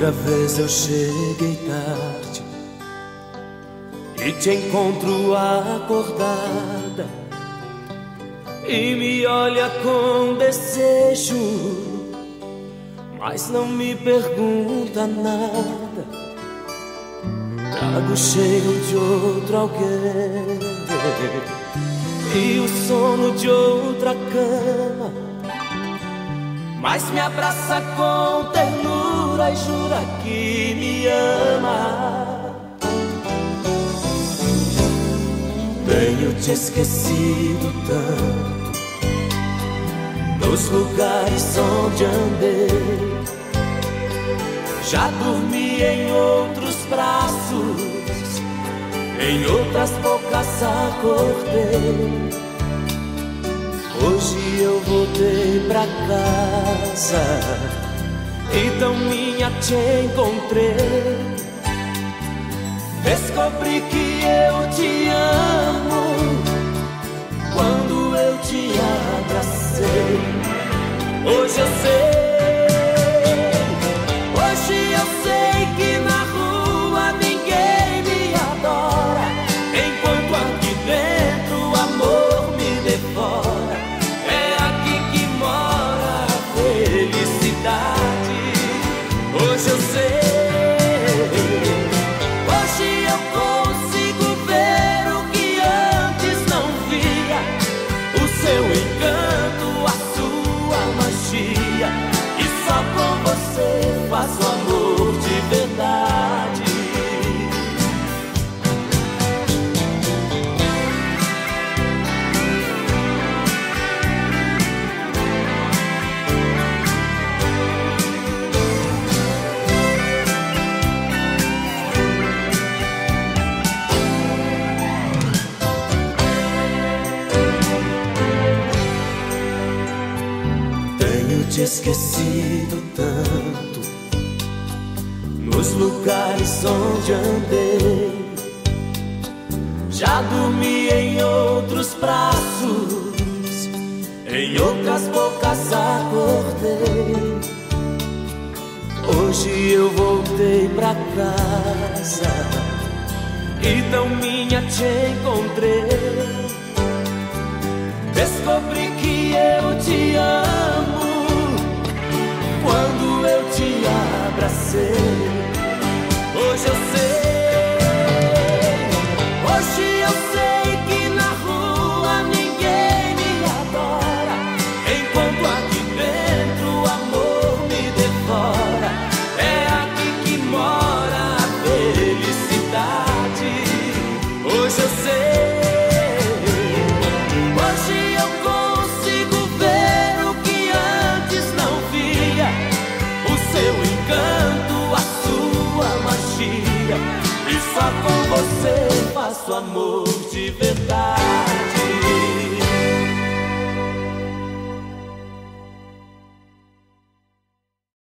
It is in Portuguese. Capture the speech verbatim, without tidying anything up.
Outra vez eu cheguei tarde e te encontro acordada e me olha com desejo, mas não me pergunta nada. Trago cheiro de outro alguém e o sono de outra cama, mas me abraça com ternura e jura que me ama. Tenho te esquecido tanto nos lugares onde andei, já dormi em outros braços, em outras bocas acordei. Hoje eu voltei pra casa e tão minha te encontrei. Descobri que eu te amo quando eu te abracei. Hoje eu sei, hoje eu sei que na rua ninguém me adora, enquanto aqui dentro o amor me devora. É aqui que mora a felicidade. Hoje eu sei, hoje eu consigo ver o que antes não via, o seu encanto, a sua magia, e só com você faço amor de verdade. Te esquecido tanto nos lugares onde andei, já dormi em outros braços, em outras bocas acordei. Hoje eu voltei pra casa e tão minha te encontrei. Descobri que eu te amo quando eu te abracei. Hoje eu sei, hoje eu sei que na rua ninguém me adora, enquanto aqui dentro o amor me devora. É aqui que mora a felicidade. Hoje eu sei, hoje eu consigo ver o que antes não via, o seu encanto, a sua magia, e só com você faço amor